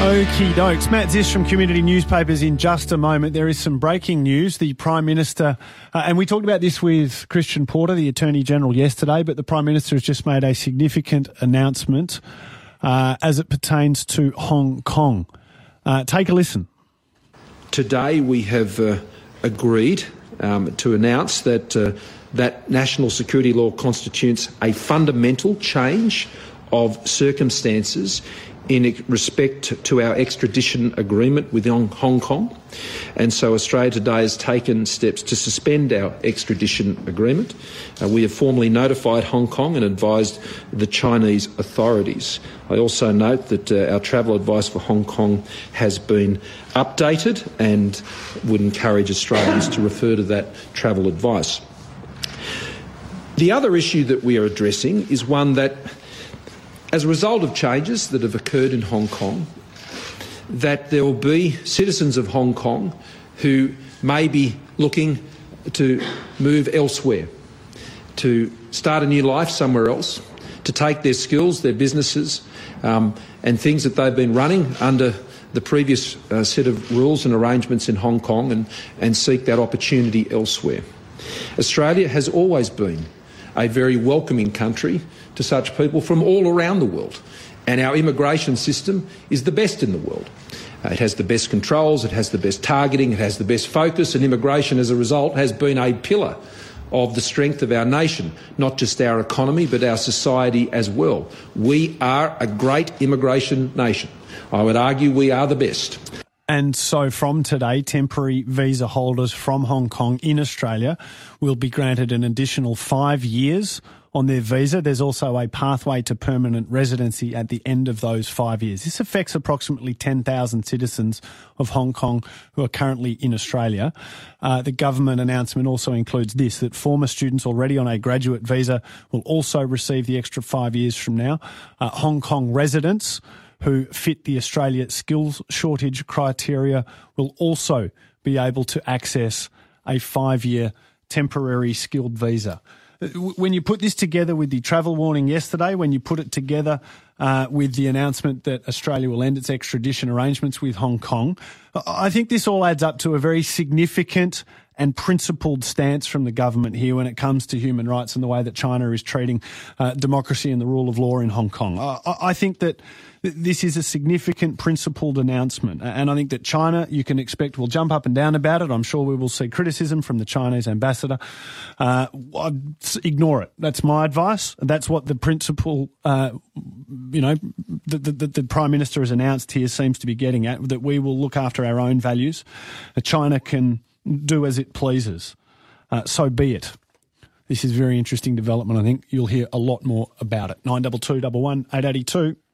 Okie dokes. Matt Zisch from Community Newspapers in just a moment. There is some breaking news. The Prime Minister, and we talked about this with Christian Porter, the Attorney General, yesterday, but the Prime Minister has just made a significant announcement as it pertains to Hong Kong. Take a listen. Today we have agreed to announce that that national security law constitutes a fundamental change of circumstances in respect to our extradition agreement with Hong Kong. And so Australia today has taken steps to suspend our extradition agreement. We have formally notified Hong Kong and advised the Chinese authorities. I also note that our travel advice for Hong Kong has been updated and would encourage Australians to refer to that travel advice. The other issue that we are addressing is one that, as a result of changes that have occurred in Hong Kong, that there will be citizens of Hong Kong who may be looking to move elsewhere, to start a new life somewhere else, to take their skills, their businesses, and things that they've been running under the previous set of rules and arrangements in Hong Kong and seek that opportunity elsewhere. Australia has always been a very welcoming country to such people from all around the world. And our immigration system is the best in the world. It has the best controls, it has the best targeting, it has the best focus, and immigration as a result has been a pillar of the strength of our nation, not just our economy but our society as well. We are a great immigration nation. I would argue we are the best. And so from today, temporary visa holders from Hong Kong in Australia will be granted an additional 5 years on their visa. There's also a pathway to permanent residency at the end of those 5 years. This affects approximately 10,000 citizens of Hong Kong who are currently in Australia. The government announcement also includes this, that former students already on a graduate visa will also receive the extra 5 years from now. Hong Kong residents who fit the Australia skills shortage criteria will also be able to access a 5-year temporary skilled visa. When you put this together with the travel warning yesterday, when you put it together with the announcement that Australia will end its extradition arrangements with Hong Kong, I think this all adds up to a very significant and principled stance from the government here when it comes to human rights and the way that China is treating democracy and the rule of law in Hong Kong. I think that this is a significant principled announcement, and I think that China, you can expect, will jump up and down about it. I'm sure we will see criticism from the Chinese ambassador. Ignore it. That's my advice. That's what the principle, the Prime Minister has announced here seems to be getting at, that we will look after our own values. China can do as it pleases. So be it. This is a very interesting development. I think you'll hear a lot more about it. 922 11882.